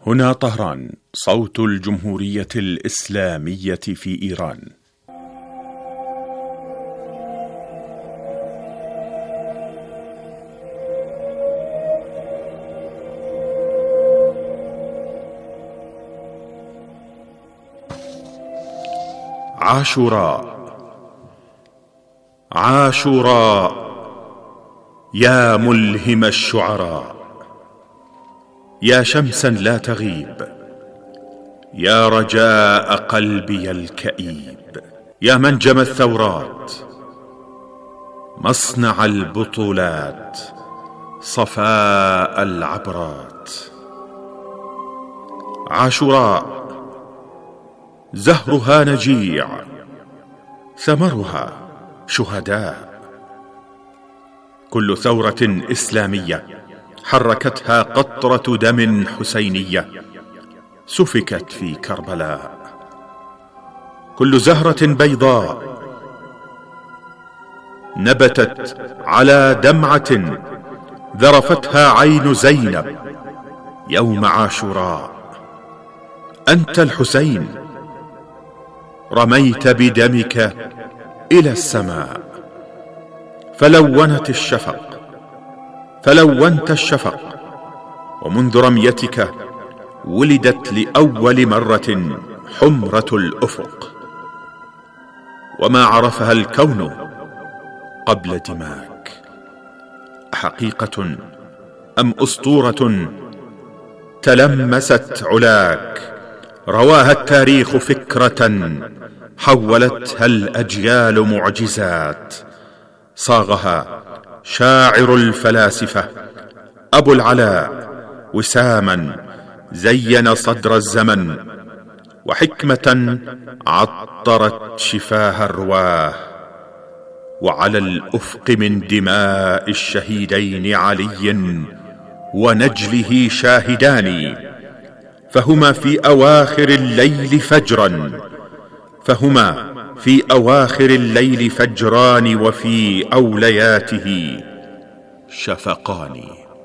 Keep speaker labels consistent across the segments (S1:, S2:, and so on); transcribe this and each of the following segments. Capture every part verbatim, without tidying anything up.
S1: هنا طهران، صوت الجمهورية الإسلامية في إيران. عاشوراء عاشوراء يا ملهم الشعراء، يا شمسا لا تغيب، يا رجاء قلبي الكئيب، يا منجم الثورات، مصنع البطولات، صفاء العبرات. عاشوراء زهرها نجيع، ثمرها شهداء. كل ثورة إسلامية حركتها قطرة دم حسينية سفكت في كربلاء. كل زهرة بيضاء نبتت على دمعة ذرفتها عين زينب يوم عاشوراء. أنت الحسين، رميت بدمك إلى السماء، فلونت الشفق فلونت الشفق، ومنذ رميتك ولدت لأول مرة حمرة الأفق، وما عرفها الكون قبل دماك. أحقيقة أم أسطورة تلمست علاك، رواها التاريخ فكرة حولتها الأجيال معجزات، صاغها شاعر الفلاسفة أبو العلاء وساما زين صدر الزمن، وحكمة عطرت شفاها الرواه. وعلى الأفق من دماء الشهيدين علي ونجله شاهدان، فهما في أواخر الليل فجرا فهما في أواخر الليل فجران، وفي أولياته شفقان.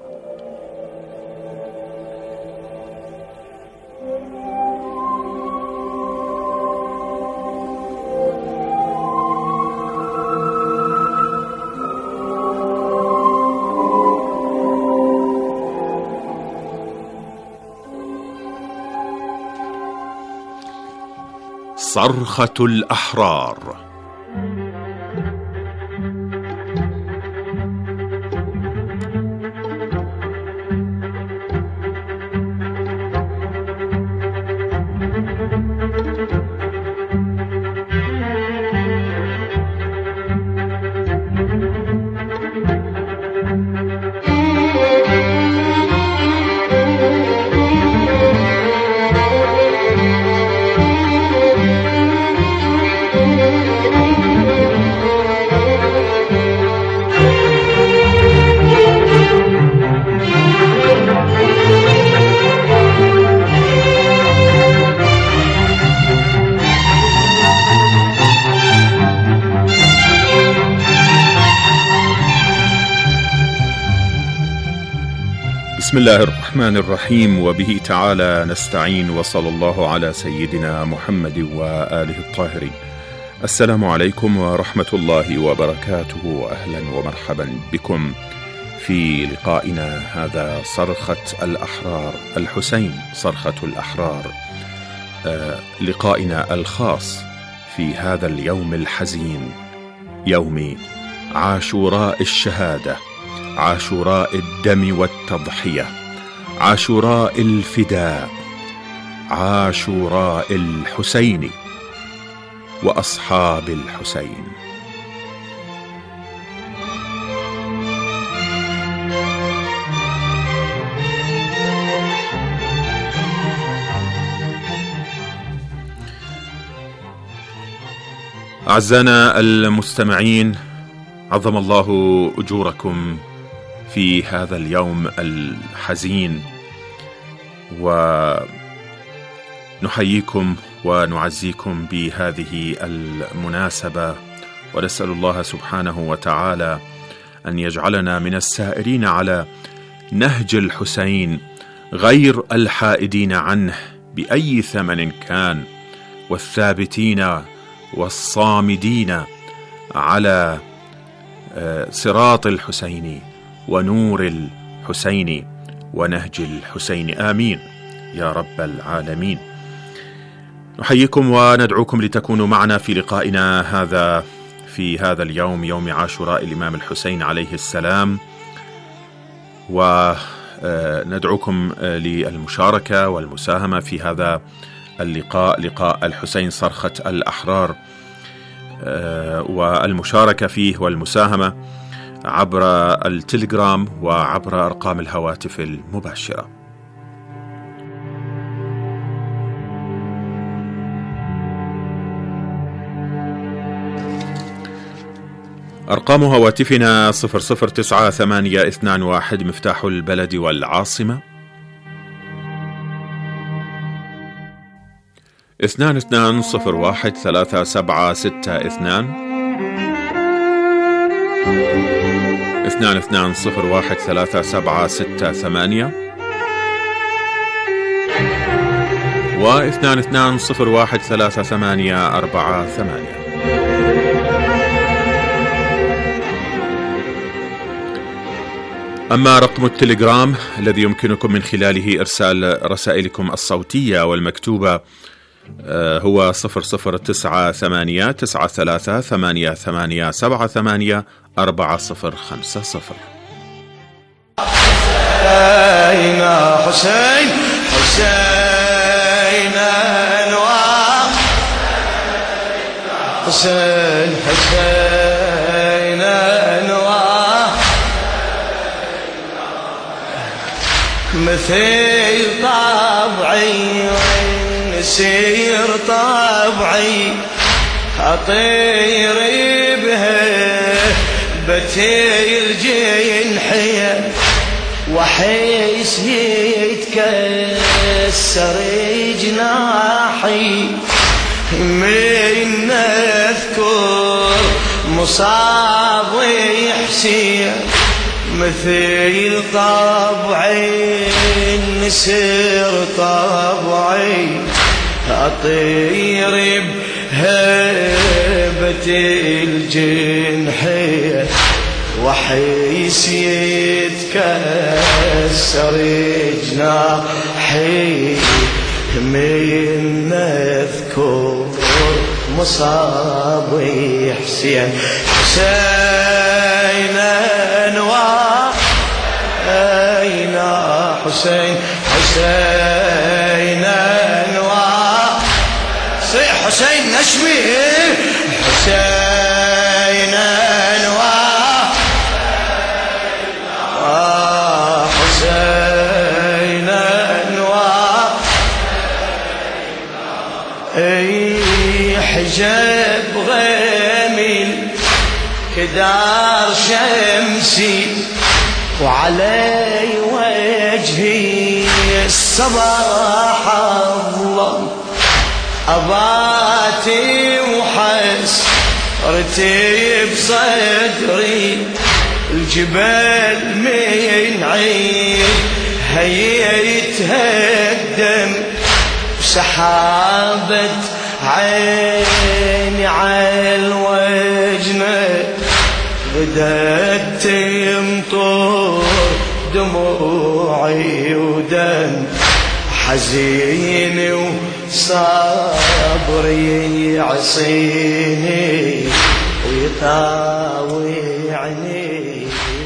S1: صرخة الأحرار. بسم الله الرحمن الرحيم، وبه تعالى نستعين، وصلى الله على سيدنا محمد وآله الطاهرين. السلام عليكم ورحمة الله وبركاته، أهلا ومرحبا بكم في لقائنا هذا، صرخة الأحرار، الحسين صرخة الأحرار، آه لقائنا الخاص في هذا اليوم الحزين، يوم عاشوراء الشهادة، عاشوراء الدم والتضحية، عاشوراء الفداء، عاشوراء الحسين وأصحاب الحسين. أعزائنا المستمعين، عظم الله أجوركم في هذا اليوم الحزين، ونحييكم ونعزيكم بهذه المناسبة، ونسأل الله سبحانه وتعالى أن يجعلنا من السائرين على نهج الحسين غير الحائدين عنه بأي ثمن كان، والثابتين والصامدين على صراط الحسين ونور الحسين ونهج الحسين، آمين يا رب العالمين. نحييكم وندعوكم لتكونوا معنا في لقائنا هذا في هذا اليوم، يوم عاشوراء الإمام الحسين عليه السلام، وندعوكم للمشاركة والمساهمة في هذا اللقاء، لقاء الحسين صرخة الأحرار، والمشاركة فيه والمساهمة عبر التليجرام وعبر أرقام الهواتف المباشرة. أرقام هواتفنا صفر صفر تسعة ثمانية اثنان واحد مفتاح البلد والعاصمة، اثنان اثنان صفر واحد ثلاثة سبعة ستة اثنان، اثنان اثنان صفر واحد ثلاثة سبعة ستة ثمانية، واثنان اثنان صفر واحد ثلاثة ثمانية أربعة ثمانية. أما رقم التليجرام الذي يمكنكم من خلاله إرسال رسائلكم الصوتية والمكتوبة هو صفر صفر تسعة ثمانية تسعة ثلاثة ثمانية ثمانية سبعة ثمانية أربعة صفر خمسة صفر.
S2: حسين حسين حسين أنوار حسين حسين أنوار مثل طبعي نسير طبعي أطير بها بتي الجنحية وحيس يتكسر جناحي من أذكر مصابي حسين مثل طبعي نسير طبعي أطير بهبة الجنحية وحيس يتكسر جناحي من أذكر مصابي حسين حسين أنوار أين حسين حسين أنوار حسين نشمي حسين أنوار آه حسين أنوار أي حجاب غامل كدار شمسي وعلي وجهي الصباح الله أباتي وحسرتي بصدري الجبال من عين هيتهدم وسحابة عيني على الوجنة بدأت تمطر دموعي ودم حزين وصبري يعصيني ويطاوعني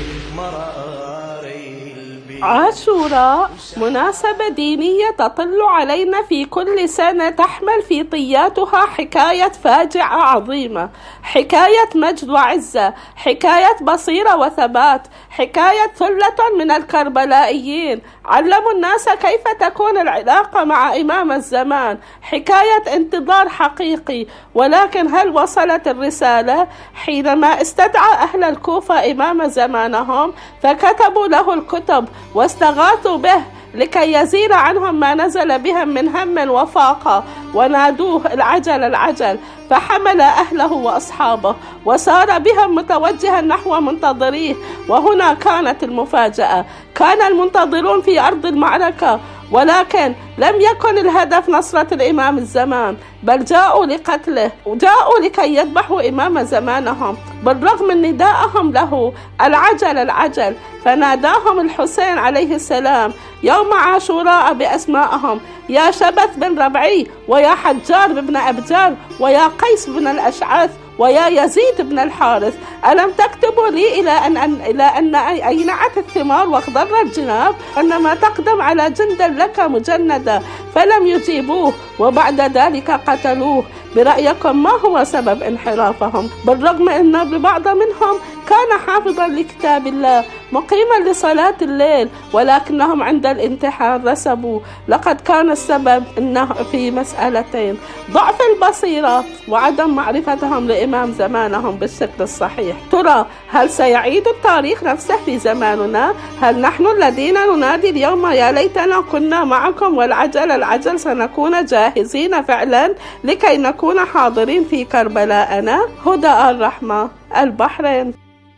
S2: مراري البيت.
S3: عاشوراء مناسبة دينية تطل علينا في كل سنة، تحمل في طياتها حكاية فاجعة عظيمة، حكاية مجد وعزة، حكاية بصيرة وثبات، حكاية ثلة من الكربلائيين علموا الناس كيف تكون العلاقة مع إمام الزمان، حكاية انتظار حقيقي. ولكن هل وصلت الرسالة؟ حينما استدعى أهل الكوفة إمام زمانهم فكتبوا له الكتب واستغاثوا به لكي يزيل عنهم ما نزل بهم من هم وفاقة، ونادوه العجل العجل، فحمل أهله وأصحابه وسار بهم متوجها نحو منتظريه. وهنا كانت المفاجأة، كان المنتظرون في أرض المعركة، ولكن لم يكن الهدف نصرة الإمام الزمان، بل جاءوا لقتله، وجاءوا لكي يذبحوا إمام زمانهم، بالرغم من ندائهم له العجل العجل. فناداهم الحسين عليه السلام يوم عاشوراء بأسمائهم: يا شبث بن ربعي، ويا حجار بن أبجار، ويا قيس بن الأشعث، ويا يزيد بن الحارث، ألم تكتبوا لي إلى أن, أن إلى أن أينعت الثمار واخضر الجناب أنما تقدم على جند لك مجندة؟ فلم يجيبوه، وبعد ذلك قتلوه. برأيكم ما هو سبب انحرافهم؟ بالرغم أن ببعض منهم كان حافظا لكتاب الله مقيما لصلاة الليل، ولكنهم عند الانتحار رسبوا. لقد كان السبب إنه في مسألتين: ضعف البصيرة وعدم معرفتهم لإمام زمانهم بالشكل الصحيح. ترى هل سيعيد التاريخ نفسه في زماننا؟ هل نحن الذين ننادي اليوم يا ليتنا كنا معكم والعجل العجل سنكون جاهزين فعلا لكي نكون حاضرين في كربلاءنا؟ هدى الرحمة، البحرين.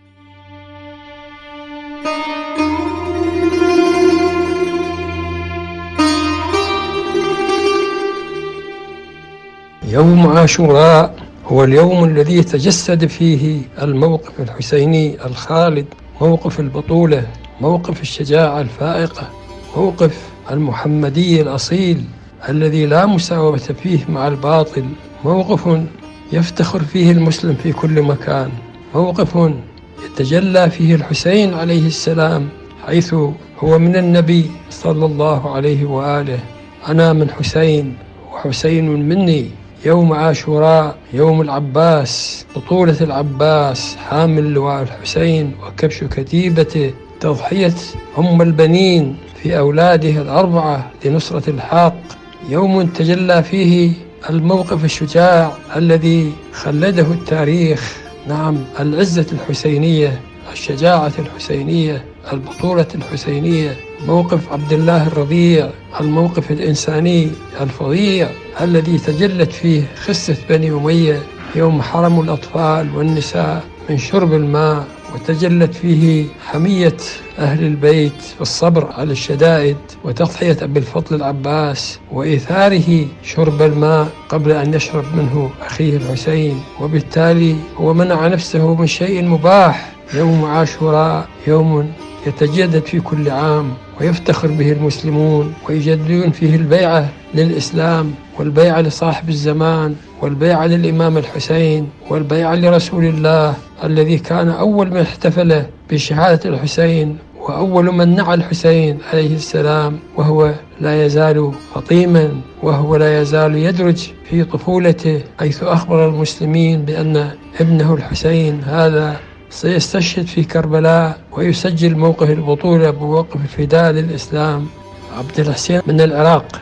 S4: يوم عاشوراء هو اليوم الذي تجسد فيه الموقف الحسيني الخالد، موقف البطولة، موقف الشجاعة الفائقة، موقف المحمدي الأصيل الذي لا مساومة فيه مع الباطل، موقف يفتخر فيه المسلم في كل مكان، موقف يتجلى فيه الحسين عليه السلام حيث هو من النبي صلى الله عليه وآله: أنا من حسين وحسين مني. يوم عاشوراء يوم العباس، بطولة العباس حامل لواء الحسين وكبش كتيبته، تضحية أم البنين في أولاده الأربعة لنصرة الحق، يوم تجلى فيه الموقف الشجاع الذي خلده التاريخ. نعم، العزة الحسينية، الشجاعة الحسينية، البطولة الحسينية، موقف عبد الله الرضيع، الموقف الإنساني الفظيع الذي تجلت فيه خسة بني أمية يوم حرموا الأطفال والنساء من شرب الماء، وتجلت فيه حمية أهل البيت والصبر على الشدائد، وتضحية أبي الفضل العباس وإيثاره شرب الماء قبل أن يشرب منه أخيه الحسين، وبالتالي هو منع نفسه من شيء مباح. يوم عاشوراء يوم يتجدد في كل عام ويفتخر به المسلمون ويجددون فيه البيعة للإسلام والبيعة لصاحب الزمان والبيعة للإمام الحسين والبيعة لرسول الله الذي كان أول من احتفل بشهادة الحسين وأول من نعى الحسين عليه السلام، وهو لا يزال فطيما، وهو لا يزال يدرج في طفولته، حيث أخبر المسلمين بأن ابنه الحسين هذا سيستشهد في كربلاء ويسجل موقف البطولة بموقف الفداء للإسلام. عبد الحسين من العراق.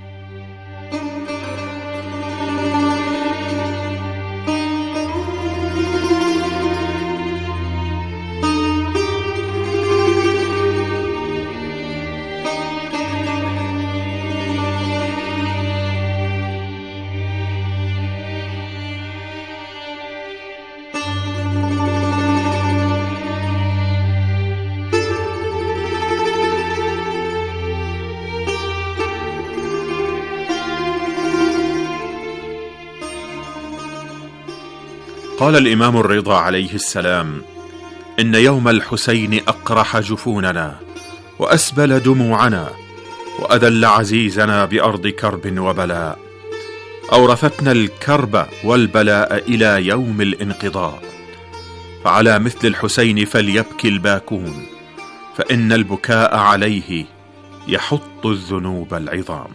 S1: قال الإمام الرضا عليه السلام: إن يوم الحسين أقرح جفوننا وأسبل دموعنا وأذل عزيزنا بأرض كرب وبلاء، أورثتنا الكرب والبلاء إلى يوم الانقضاء، فعلى مثل الحسين فليبكي الباكون، فإن البكاء عليه يحط الذنوب العظام.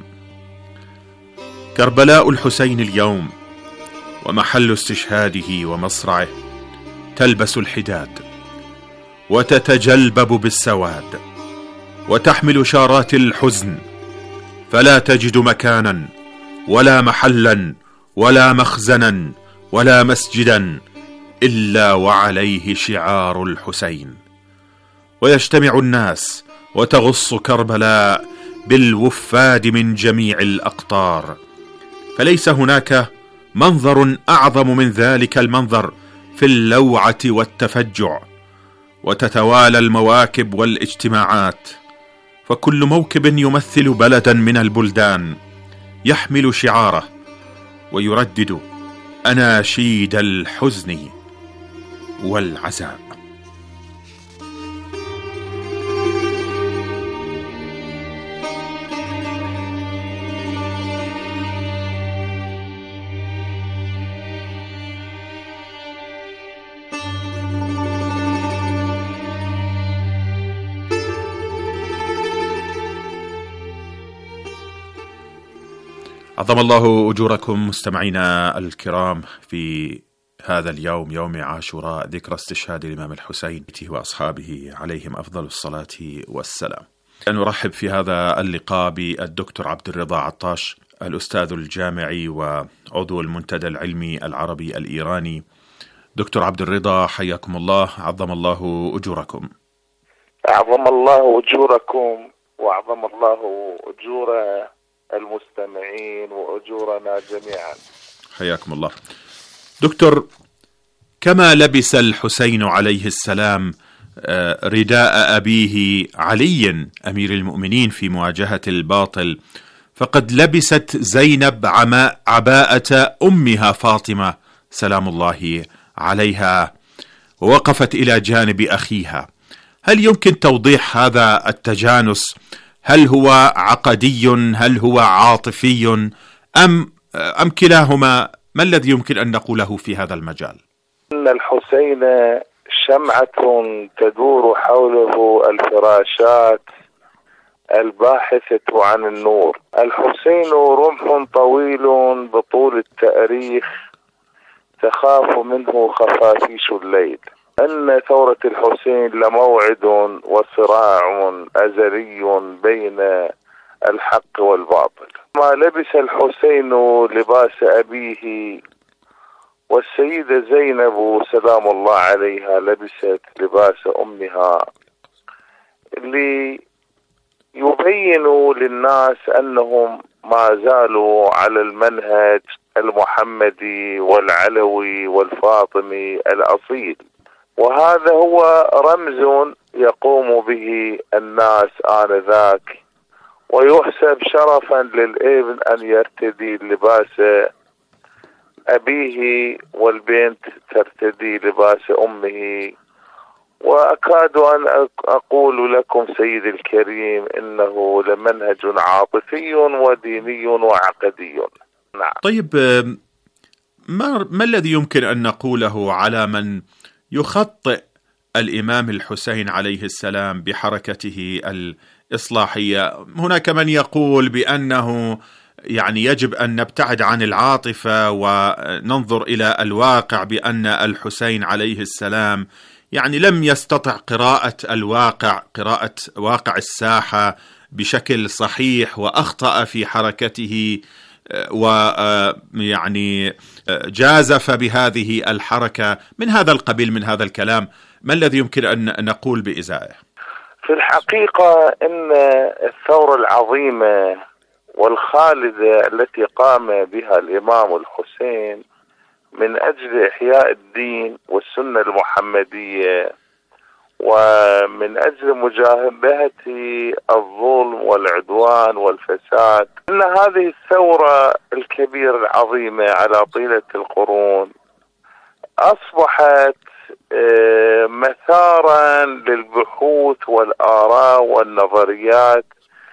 S1: كربلاء الحسين اليوم ومحل استشهاده ومصرعه تلبس الحداد وتتجلبب بالسواد وتحمل شارات الحزن، فلا تجد مكانا ولا محلا ولا مخزنا ولا مسجدا إلا وعليه شعار الحسين، ويجتمع الناس وتغص كربلاء بالوفاد من جميع الأقطار، فليس هناك منظر أعظم من ذلك المنظر في اللوعة والتفجع. وتتوالى المواكب والاجتماعات، فكل موكب يمثل بلدا من البلدان يحمل شعاره ويردد أناشيد الحزن والعزاء. عظم الله أجوركم مستمعينا الكرام في هذا اليوم، يوم عاشوراء، ذكرى استشهاد الإمام الحسين وأصحابه عليهم أفضل الصلاة والسلام. نرحب في هذا اللقاء بالدكتور عبد الرضا عطاش، الأستاذ الجامعي وعضو المنتدى العلمي العربي الإيراني. دكتور عبد الرضا، حياكم الله، عظم الله أجوركم.
S5: أعظم الله أجوركم وأعظم الله أجور المستمعين وأجورنا جميعا.
S1: حياكم الله. دكتور، كما لبس الحسين عليه السلام رداء أبيه علي أمير المؤمنين في مواجهة الباطل، فقد لبست زينب عباءة أمها فاطمة سلام الله عليها ووقفت إلى جانب أخيها. هل يمكن توضيح هذا التجانس؟ هل هو عقدي؟ هل هو عاطفي؟ أم أم كلاهما؟ ما الذي يمكن أن نقوله في هذا المجال؟
S5: إن الحسين شمعة تدور حوله الفراشات الباحثة عن النور. الحسين رمح طويل بطول التاريخ تخاف منه خفافيش الليل. أن ثورة الحسين لموعد وصراع أزلي بين الحق والباطل. ما لبس الحسين لباس أبيه، والسيدة زينب سلام الله عليها لبست لباس أمها، اللي يبين للناس أنهم ما زالوا على المنهج المحمدي والعلوي والفاطمي الأصيل. وهذا هو رمز يقوم به الناس آنذاك، ويحسب شرفا للابن أن يرتدي لباس أبيه والبنت ترتدي لباس أمه. وأكاد أن أقول لكم سيدي الكريم إنه لمنهج عاطفي وديني وعقدي. نعم.
S1: طيب، ما, ما الذي يمكن أن نقوله على من يخطئ الإمام الحسين عليه السلام بحركته الإصلاحية؟ هناك من يقول بأنه يعني يجب أن نبتعد عن العاطفة وننظر إلى الواقع، بأن الحسين عليه السلام يعني لم يستطع قراءة الواقع، قراءة واقع الساحة بشكل صحيح، وأخطأ في حركته ويعني جازف بهذه الحركة. من هذا القبيل، من هذا الكلام، ما الذي يمكن أن نقول بإزائه؟
S5: في الحقيقة إن الثورة العظيمة والخالدة التي قام بها الإمام الحسين من أجل إحياء الدين والسنة المحمدية ومن أجل مجابهة الظلم والعدوان والفساد، إن هذه الثورة الكبيرة العظيمة على طيلة القرون أصبحت مثارا للبحوث والآراء والنظريات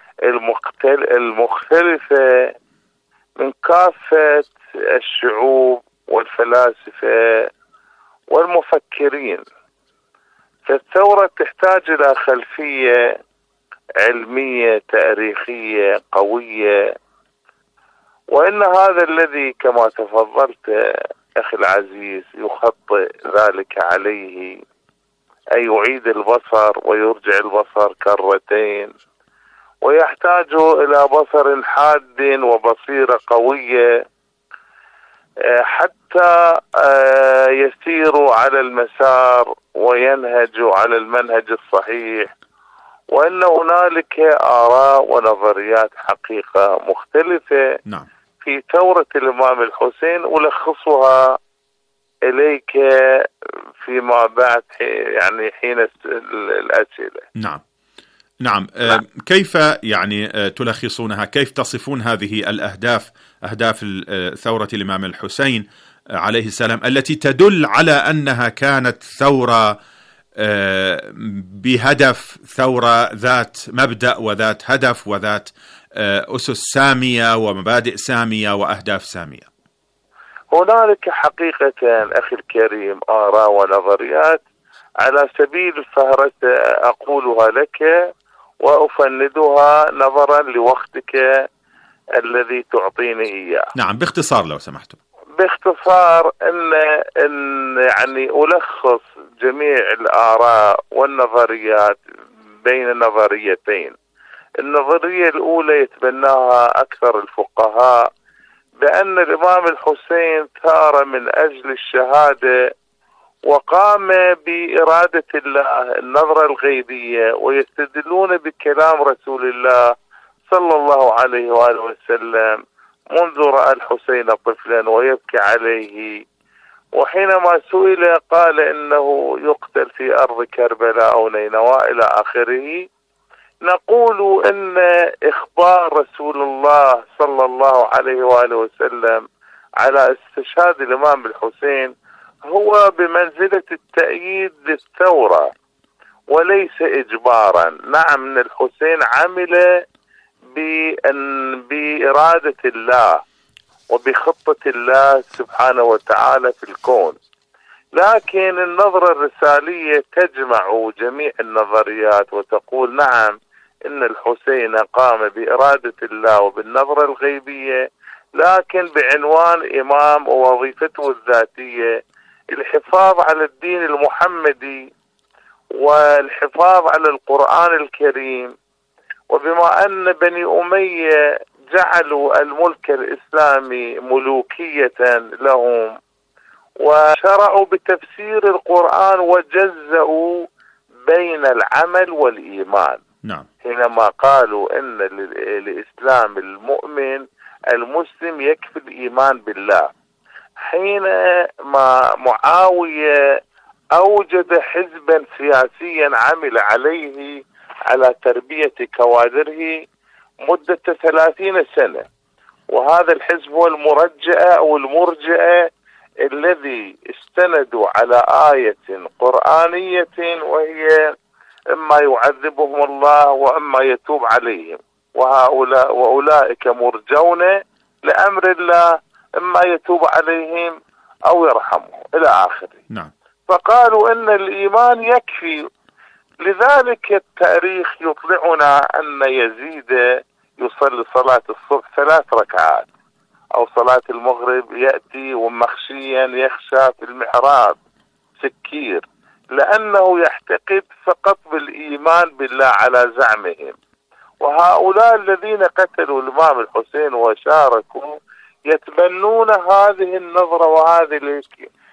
S5: المختلفة من كافة الشعوب والفلاسفة والمفكرين. فالثورة تحتاج إلى خلفية علمية تاريخية قوية، وإن هذا الذي كما تفضلت أخي العزيز يخطئ ذلك عليه، أن يعيد البصر ويرجع البصر كرتين، ويحتاج إلى بصر حاد وبصيرة قوية حتى يسير على المسار وينهج على المنهج الصحيح وأن هنالك آراء ونظريات حقيقة مختلفة
S1: نعم.
S5: في ثورة الإمام الحسين، ألخصها إليك فيما بعد يعني حين الأسئلة.
S1: نعم نعم,
S5: نعم.
S1: آه كيف يعني آه تلخصونها؟ كيف تصفون هذه الأهداف، أهداف ثورة الإمام الحسين آه عليه السلام، التي تدل على أنها كانت ثورة آه بهدف، ثورة ذات مبدأ وذات هدف وذات آه أسس سامية ومبادئ سامية وأهداف سامية؟
S5: هنالك حقيقة أخي الكريم آراء ونظريات، على سبيل الفهرس أقولها لك وأفندها نظرا لوقتك الذي تعطيني إياه.
S1: نعم باختصار لو سمحتم.
S5: باختصار أن, إن يعني ألخص جميع الآراء والنظريات بين نظريتين. النظرية الأولى يتبناها أكثر الفقهاء بأن الإمام الحسين ثار من أجل الشهادة وقام بإرادة الله، النظرة الغيبية، ويستدلون بكلام رسول الله صلى الله عليه وآله وسلم منذ رأى الحسين طفلا ويبكي عليه، وحينما سئل قال إنه يقتل في أرض كربلاء أو نينوى إلى آخره. نقول إن إخبار رسول الله صلى الله عليه وآله وسلم على استشهاد الإمام الحسين هو بمنزلة التأييد للثورة وليس إجبارا. نعم إن الحسين عمل بإرادة الله وبخطة الله سبحانه وتعالى في الكون، لكن النظرة الرسالية تجمع جميع النظريات وتقول نعم إن الحسين قام بإرادة الله وبالنظرة الغيبية، لكن بعنوان إمام ووظيفته الذاتية الحفاظ على الدين المحمدي والحفاظ على القرآن الكريم. وبما أن بني أمية جعلوا الملك الإسلامي ملوكية لهم وشرعوا بتفسير القرآن وجزأوا بين العمل والإيمان.
S1: نعم.
S5: حينما قالوا إن الإسلام المؤمن المسلم يكفي الإيمان بالله، حينما معاوية أوجد حزبا سياسيا عمل عليه على تربية كوادره مدة ثلاثين سنة، وهذا الحزب هو المرجئة أو المرجئة الذي استندوا على آية قرآنية وهي إما يعذبهم الله وإما يتوب عليهم، وهؤلاء وأولئك مرجون لأمر الله إما يتوب عليهم أو يرحمهم إلى آخره.
S1: نعم.
S5: فقالوا إن الإيمان يكفي. لذلك التاريخ يطلعنا أن يزيد يصلي صلاة الصبح ثلاث ركعات، أو صلاة المغرب يأتي ومخشيا يخشى في المحراب سكير، لأنه يحتقد فقط بالإيمان بالله على زعمهم. وهؤلاء الذين قتلوا الإمام الحسين وشاركوا يتبنون هذه النظرة وهذه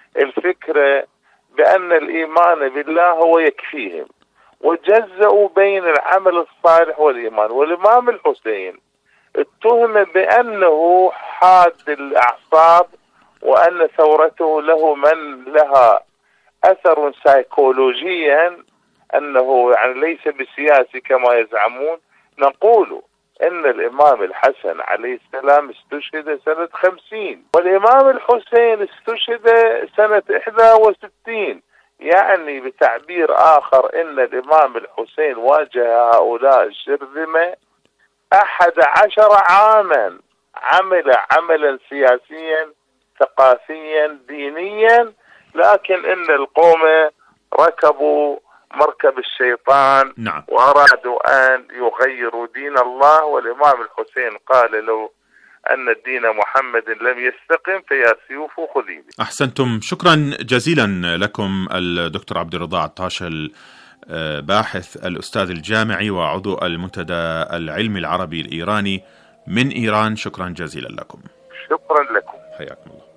S5: الفكرة بأن الإيمان بالله هو يكفيهم، وجزأوا بين العمل الصالح والإيمان. والإمام الحسين اتهم بأنه حاد الأعصاب، وأن ثورته له من لها أثر سيكولوجيا، أنه يعني ليس بسياسي كما يزعمون. نقول إن الإمام الحسن عليه السلام استشهد سنة خمسين، والإمام الحسين استشهد سنة إحدى وستين، يعني بتعبير آخر إن الإمام الحسين واجه هؤلاء الشرذمة أحد عشر عاما، عمل عملا سياسيا ثقافيا دينيا، لكن إن القوم ركبوا مركب الشيطان.
S1: نعم.
S5: وأرادوا أن يغيروا دين الله. والإمام الحسين قال لو أن الدين محمد لم يستقم فيا سيوف خذي.
S1: أحسنتم، شكرا جزيلا لكم الدكتور عبد الرضا عطاش، الباحث الأستاذ الجامعي وعضو المنتدى العلمي العربي الإيراني من إيران. شكرا جزيلا لكم.
S5: شكرا لكم،
S1: حياكم الله.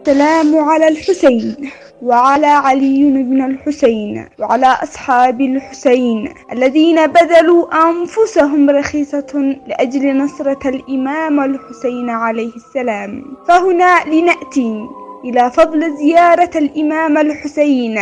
S6: السلام على الحسين وعلى علي بن الحسين وعلى أصحاب الحسين الذين بذلوا أنفسهم رخيصة لأجل نصرة الإمام الحسين عليه السلام. فهنا لنأتي إلى فضل زيارة الإمام الحسين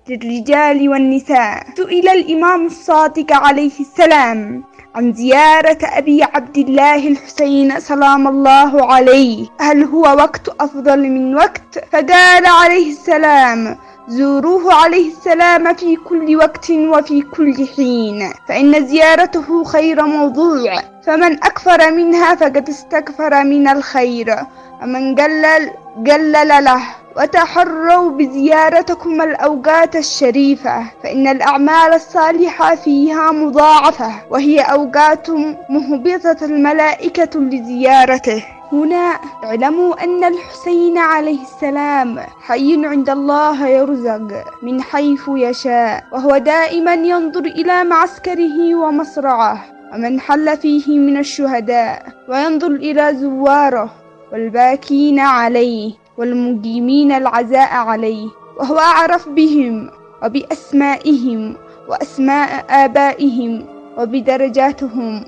S6: للرجال والنساء. سئل الإمام الصادق عليه السلام عن زيارة أبي عبد الله الحسين سلام الله عليه، هل هو وقت أفضل من وقت؟ فقال عليه السلام: زوروه عليه السلام في كل وقت وفي كل حين، فإن زيارته خير موضوع، فمن أكثر منها فقد استكثر من الخير، ومن قلل قلل له. وتحروا بزيارتكم الأوقات الشريفة، فإن الأعمال الصالحة فيها مضاعفة، وهي أوقات مهبطة الملائكة لزيارته. هنا اعلموا أن الحسين عليه السلام حي عند الله يرزق من حيث يشاء، وهو دائما ينظر إلى معسكره ومصرعه ومن حل فيه من الشهداء، وينظر إلى زواره والباكين عليه والمقيمين العزاء عليه، وهو أعرف بهم وبأسمائهم وأسماء آبائهم وبدرجاتهم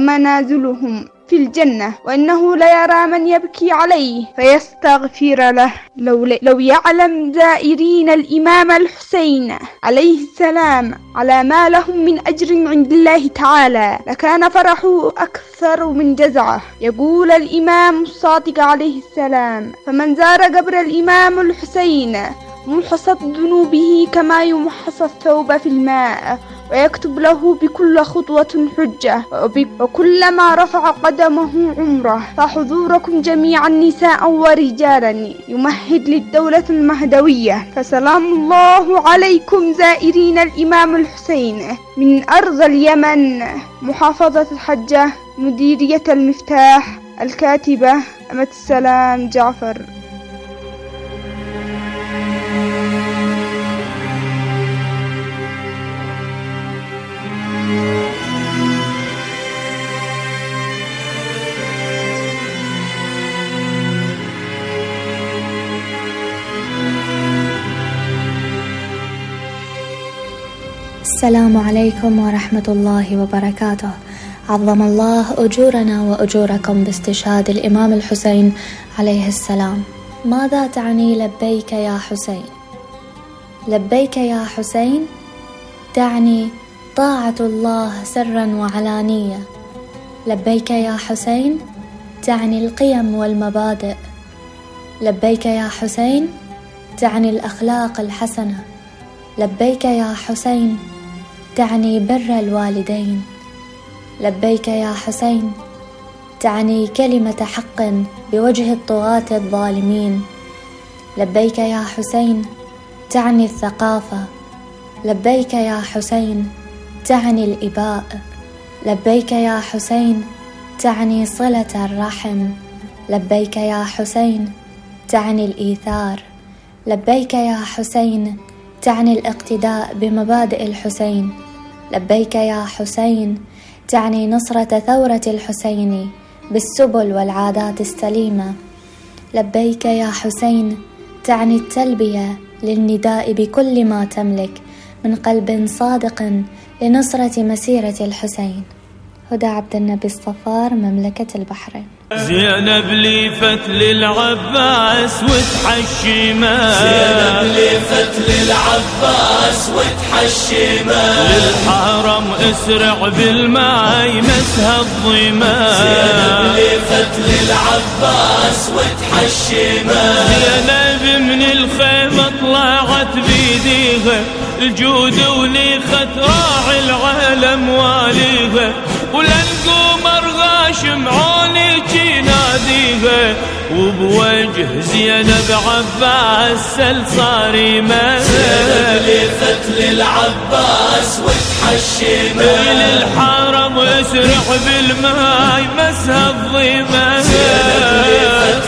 S6: ومنازلهم في الجنة، وإنه ليرى من يبكي عليه فيستغفر له. لو, لو يعلم زائرين الإمام الحسين عليه السلام على ما لهم من أجر عند الله تعالى لكان فرحه أكثر من جزعه. يقول الإمام الصادق عليه السلام: فمن زار قبر الإمام الحسين محصت ذنوبه كما يمحص الثوب في الماء، ويكتب له بكل خطوة حجة، وكلما رفع قدمه عمره. فحضوركم جميعا نساء ورجالا يمهد للدولة المهدوية. فسلام الله عليكم زائرين الإمام الحسين من أرض اليمن. محافظة الحجة، مديرية المفتاح، الكاتبة أمة السلام جعفر.
S7: السلام عليكم ورحمة الله وبركاته. عظم الله أجورنا وأجوركم باستشهاد الإمام الحسين عليه السلام. ماذا تعني لبيك يا حسين؟ لبيك يا حسين تعني طاعة الله سرا وعلانية. لبيك يا حسين تعني القيم والمبادئ. لبيك يا حسين تعني الأخلاق الحسنة. لبيك يا حسين تعني بر الوالدين. لبيك يا حسين تعني كلمة حق بوجه الطغاة الظالمين. لبيك يا حسين تعني الثقافة. لبيك يا حسين تعني الإباء. لبيك يا حسين تعني صلة الرحم. لبيك يا حسين تعني الإيثار. لبيك يا حسين تعني الاقتداء بمبادئ الحسين. لبيك يا حسين تعني نصرة ثورة الحسين بالسبل والعادات السليمة. لبيك يا حسين تعني التلبية للنداء بكل ما تملك من قلب صادق لنصرة مسيرة الحسين. هدى عبد النبي الصفار، مملكة البحرين.
S8: زينب ليفت للعباس وتحشمه،
S2: زينب ليفت للعباس وتحشمه،
S8: للحرم اسرع بالماي مسها الظما.
S2: زينب ليفت للعباس وتحشمه،
S8: زينب من الخيمة طلعت بيديها الجود وليخت راعي العالم واليها، وللقمر غاشم عوني ناديها، وبوجه زينب عباس سل صارمة.
S2: زينب ليفت للعباس وتحشمه،
S8: للحرم اسرع بالماي مسها الظما.
S2: زينب ليفت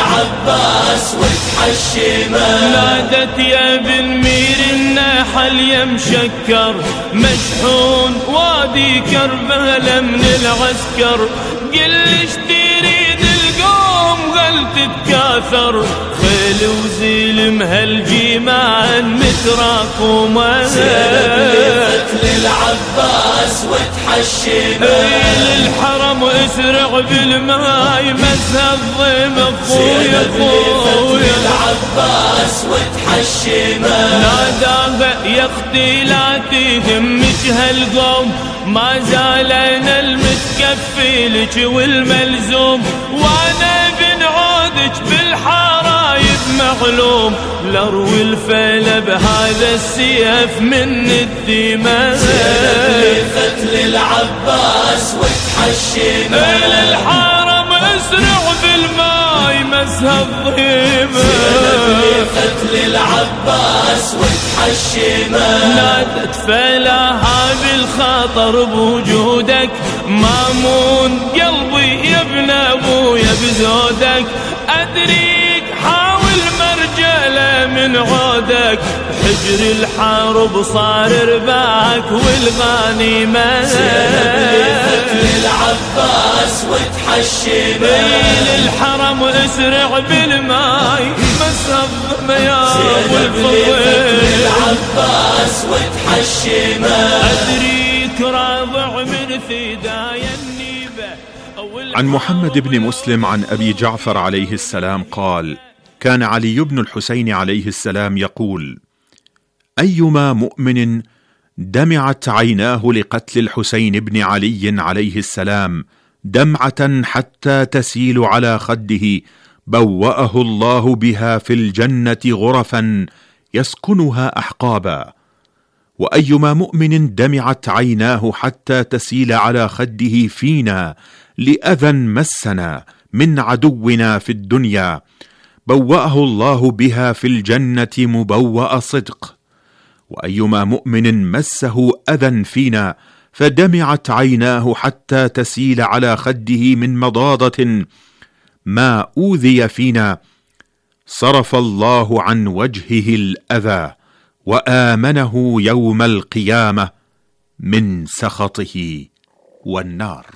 S2: للعباس وتحشمه،
S8: نادت يا بن مير النحل يا مشكر مشحون وادي كربلاء من العسكر، قل ايش تريد القوم قلت تكار واثر خيل وزيل مهالجيمان متراكمة
S2: لفتل العباس وتحشمه
S8: للحرم اسرع بالماي مسها الضيم اخويا اخويا
S2: العباس وتحشمه
S8: نادى يا اختي لا تهمك هالقوم ما زال انا المتكفي لك والملزوم وانا بن عودك بالحرايب معلوم لروي الفيل بهذا السيف من الدماء
S2: لفتل العباس وتحشمه
S8: للحرم اسرع بالماي مسها الضيمه
S2: لفتل العباس وتحشمه
S8: نادت فلاها بالخطر بوجودك مامون قلبي يا ابن ابويا بزودك ادريك حاول مرجله من عودك حجر الحرب صار رباك والغانيمه
S2: لفتل العباس وتحشمه
S8: للحرم اسرع بالماي مسض يا
S2: العباس وتحشمه
S8: أدريك راضع من ثدايا النيبة.
S1: عن محمد بن مسلم عن أبي جعفر عليه السلام قال: كان علي بن الحسين عليه السلام يقول: أيما مؤمن دمعت عيناه لقتل الحسين بن علي عليه السلام دمعة حتى تسيل على خده بوأه الله بها في الجنة غرفا يسكنها أحقابا، وأيما مؤمن دمعت عيناه حتى تسيل على خده فينا لأذى مسنا من عدونا في الدنيا بوأه الله بها في الجنة مبوأ صدق، وأيما مؤمن مسه أذى فينا فدمعت عيناه حتى تسيل على خده من مضاضة ما أوذي فينا صرف الله عن وجهه الأذى وآمنه يوم القيامة من سخطه والنار.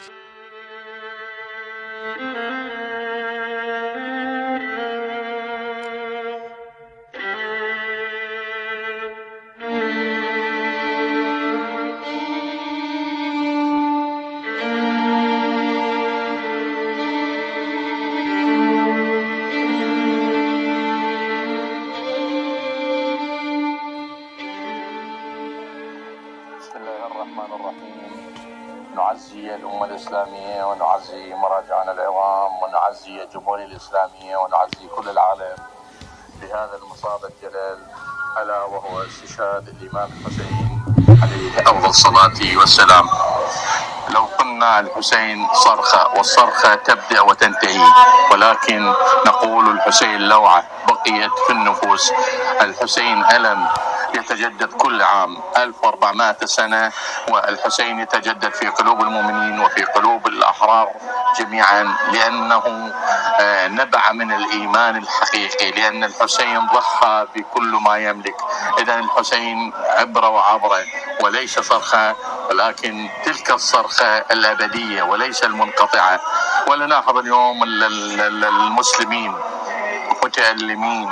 S9: نعزي الأمة الإسلامية ونعزي مراجعنا العظام ونعزي الجمهورية الإسلامية ونعزي كل العالم بهذا المصاب الجلال ألا وهو استشهاد الإمام الحسين عليه أفضل الصلاة والسلام. لو قلنا الحسين صرخة والصرخة تبدأ وتنتهي، ولكن نقول الحسين لوعة بقيت في النفوس. الحسين ألم يتجدد كل عام ألف وأربعمائة سنة، والحسين يتجدد في قلوب المؤمنين وفي قلوب الأحرار جميعا، لأنه نبع من الإيمان الحقيقي، لأن الحسين ضحى بكل ما يملك. إذن الحسين عبرة وعبرة وليس صرخة، ولكن تلك الصرخة الأبدية وليس المنقطعة. ولنلاحظ اليوم المسلمين متألمين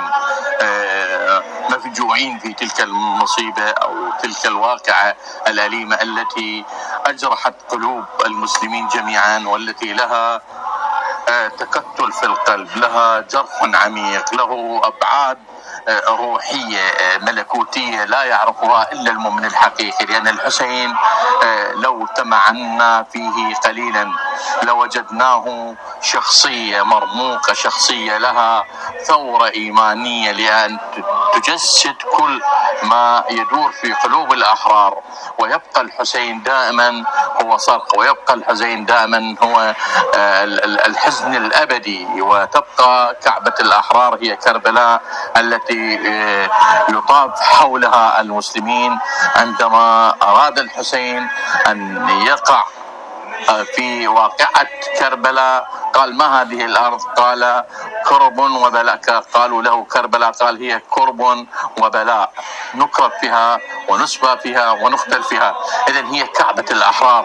S9: مفجوعين في تلك المصيبة أو تلك الواقعة الأليمة التي أجرحت قلوب المسلمين جميعا، والتي لها تكتل في القلب، لها جرح عميق، له أبعاد روحية ملكوتية لا يعرفها إلا المؤمن الحقيقي. لأن الحسين لو تمعنا فيه قليلا لوجدناه شخصية مرموقة، شخصية لها ثورة إيمانية، لأن تجسد كل ما يدور في قلوب الأحرار. ويبقى الحسين دائما هو صرخ، ويبقى الحسين دائما هو الحزن الأبدي، وتبقى كعبة الأحرار هي كربلاء التي يطاف حولها المسلمين. عندما أراد الحسين أن يقع في واقعة كربلاء قال: ما هذه الأرض؟ قال: كرب وبلاء. قالوا له: كربلاء؟ قال: هي كرب وبلاء، نكرب فيها ونسبى فيها ونقتل فيها. إذن هي كعبة الأحرار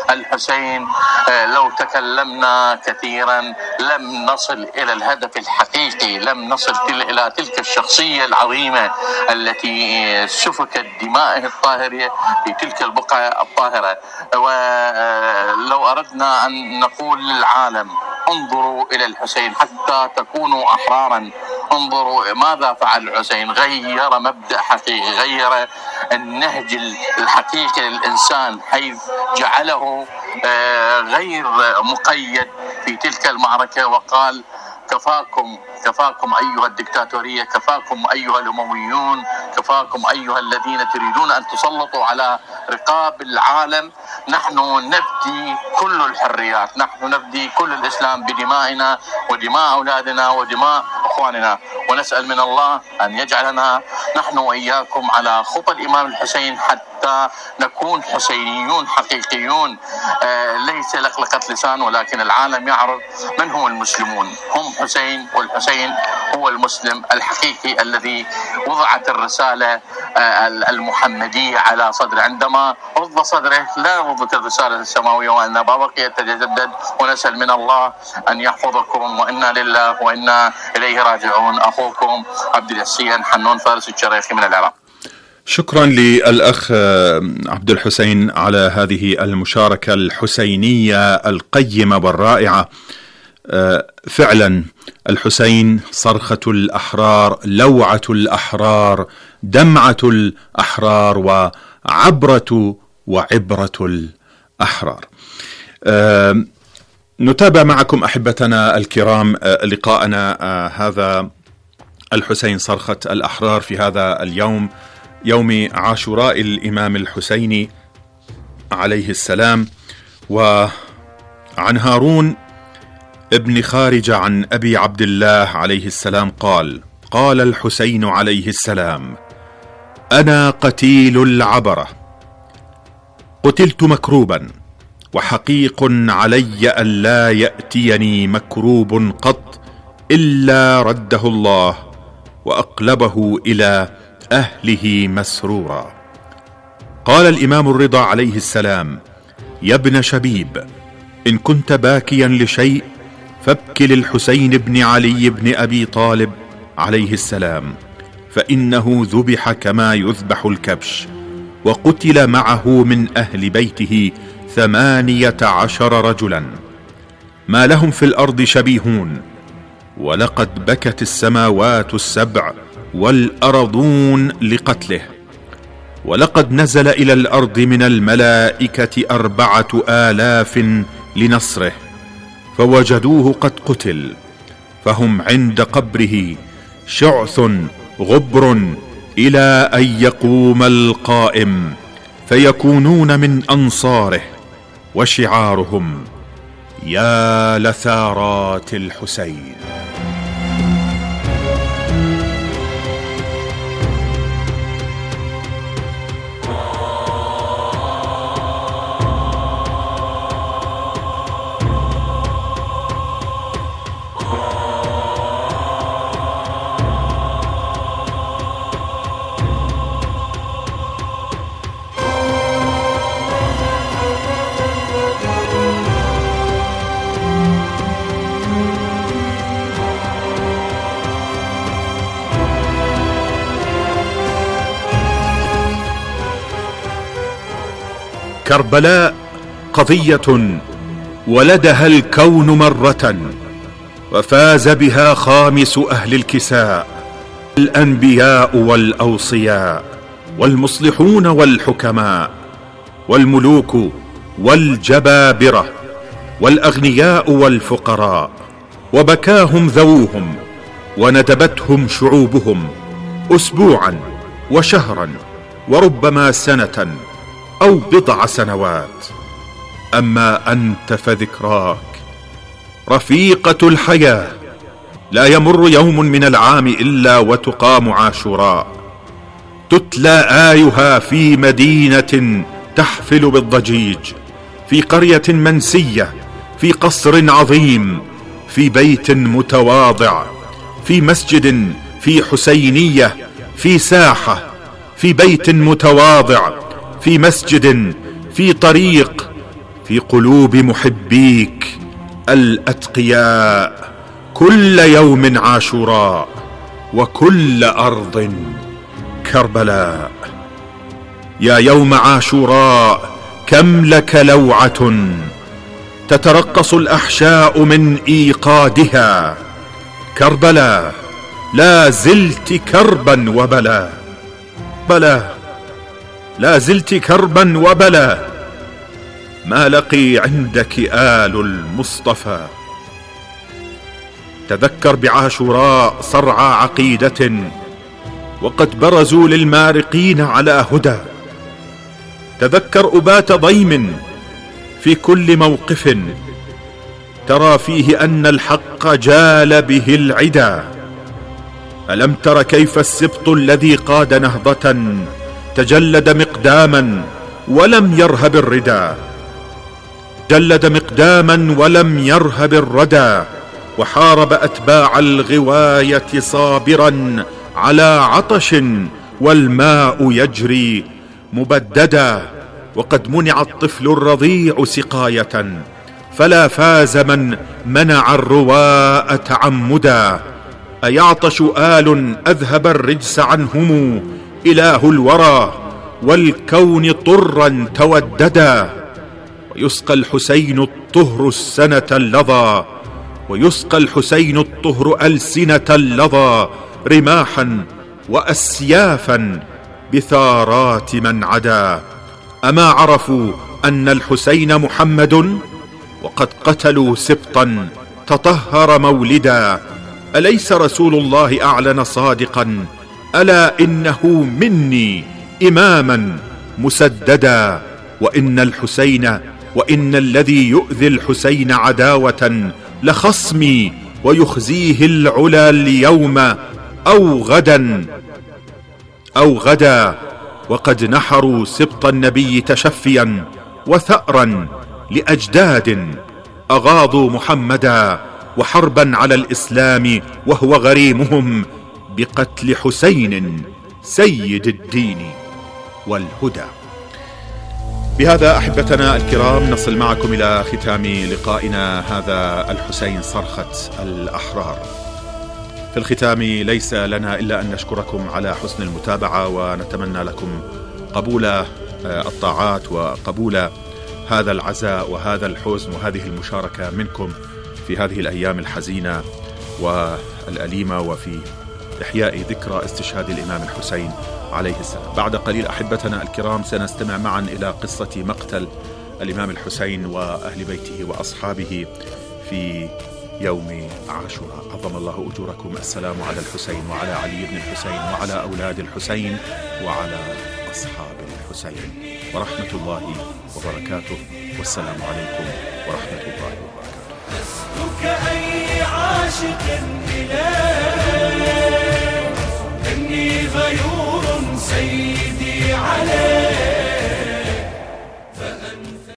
S9: الحسين لو تكلمنا كثيرا لم نصل إلى الهدف الحقيقي، لم نصل إلى تلك الشخصية العظيمة التي سفكت دمائه الطاهرة في تلك البقعة الطاهرة. ولو أردنا أن نقول للعالم انظروا إلى الحسين حتى تكونوا أحرارا، انظروا ماذا فعل الحسين، غير مبدأ حقيقي، غير النهج الحقيقي للإنسان، حيث جعله غير مقيد في تلك المعركة، وقال كفاكم كفاكم أيها الدكتاتورية، كفاكم أيها الأمويون، كفاكم أيها الذين تريدون أن تسلطوا على رقاب العالم. نحن نفدي كل الحريات، نحن نفدي كل الإسلام بدمائنا ودماء أولادنا ودماء أخواننا، ونسأل من الله أن يجعلنا نحن وإياكم على خطى الإمام الحسين حتى نكون حسينيون حقيقيون، آه ليس لقلقة لسان، ولكن العالم يعرف من هم المسلمون، هم حسين، والحسين هو المسلم الحقيقي الذي وضعت الرسالة آه المحمدية على صدره. عندما رض صدره لا رضت الرسالة السماوية، وأن بقي يتجدد، ونسأل من الله أن يحفظكم، وإنا لله وإنا إليه راجعون. أخوكم عبد الحسين حنون فارس الشريخي من العراق.
S1: شكرا للأخ عبد الحسين على هذه المشاركة الحسينية القيمة والرائعة. فعلا الحسين صرخة الأحرار، لوعة الأحرار، دمعة الأحرار، وعبرة وعبرة الأحرار. نتابع معكم أحبتنا الكرام لقاءنا هذا الحسين صرخة الأحرار في هذا اليوم، يوم عاشوراء الإمام الحسيني عليه السلام. وعن هارون ابن خارجة عن أبي عبد الله عليه السلام قال: قال الحسين عليه السلام: أنا قتيل العبرة، قتلت مكروبا، وحقيق علي أن لا يأتيني مكروب قط إلا رده الله وأقلبه إلى أهله مسرورا. قال الإمام الرضا عليه السلام: يا ابن شبيب، إن كنت باكيا لشيء فابك للحسين بن علي بن أبي طالب عليه السلام، فإنه ذبح كما يذبح الكبش، وقتل معه من أهل بيته ثمانية عشر رجلا، ما لهم في الأرض شبيهون، ولقد بكت السماوات السبع والأرضون لقتله، ولقد نزل إلى الأرض من الملائكة أربعة آلاف لنصره، فوجدوه قد قتل، فهم عند قبره شعث غبر إلى أن يقوم القائم، فيكونون من أنصاره، وشعارهم: يا لثارات الحسين. كربلاء قضية ولدها الكون مرة، وفاز بها خامس أهل الكساء، الأنبياء والأوصياء، والمصلحون والحكماء، والملوك والجبابرة، والأغنياء والفقراء، وبكاهم ذووهم، وندبتهم شعوبهم أسبوعا وشهرا وربما سنة أو بضع سنوات. أما أنت فذكراك رفيقة الحياة، لا يمر يوم من العام إلا وتقام عاشوراء، تتلى آيها في مدينة تحفل بالضجيج، في قرية منسية، في قصر عظيم، في بيت متواضع، في مسجد، في حسينية، في ساحة، في بيت متواضع، في مسجد، في طريق، في قلوب محبيك الأتقياء كل يوم عاشوراء وكل أرض كربلاء. يا يوم عاشوراء كم لك لوعة تترقص الأحشاء من إيقادها. كربلاء لا زلت كربا وبلا، بلا لا زلت كربا وبلا، ما لقي عندك آل المصطفى. تذكر بعاشوراء صرع عقيدة وقد برزوا للمارقين على هدى. تذكر أبات ضيم في كل موقف ترى فيه أن الحق جال به العدا. ألم تر كيف السبط الذي قاد نهضة تجلد مقداما ولم يرهب الردى، جلد مقداما ولم يرهب الردى، وحارب أتباع الغواية صابرا على عطش والماء يجري مبددا. وقد منع الطفل الرضيع سقاية فلا فاز من منع الرواء تعمدا. أيعطش آل أذهب الرجس عنهم إله الورى والكون طرا توددا. ويسقى الحسين الطهر السنة اللظى، ويسقى الحسين الطهر ألسنة اللظى، رماحا وأسيافا بثارات من عدا. أما عرفوا أن الحسين محمد وقد قتلوا سبطا تطهر مولدا. أليس رسول الله أعلن صادقا ألا إنه مني إماما مسددا. وإن الحسين وإن الذي يؤذي الحسين عداوة لخصمي ويخزيه العلا اليوم أو غدا أو غدا. وقد نحروا سبط النبي تشفيا وثأرا لأجداد أغاضوا محمدا، وحربا على الإسلام وهو غريمهم بقتل حسين سيد الدين والهدى. بهذا أحبتنا الكرام نصل معكم إلى ختام لقائنا هذا الحسين صرخة الأحرار. في الختام ليس لنا إلا أن نشكركم على حسن المتابعة، ونتمنى لكم قبول الطاعات وقبول هذا العزاء وهذا الحزن وهذه المشاركة منكم في هذه الأيام الحزينة والأليمة وفي إحياء ذكرى استشهاد الإمام الحسين عليه السلام. بعد قليل أحبتنا الكرام سنستمع معا إلى قصة مقتل الإمام الحسين وأهل بيته وأصحابه في يوم عاشوراء. عظم الله أجوركم. السلام على الحسين وعلى علي بن الحسين وعلى أولاد الحسين وعلى أصحاب الحسين، ورحمة الله وبركاته، والسلام عليكم ورحمة الله وبركاته.
S2: أي عاشق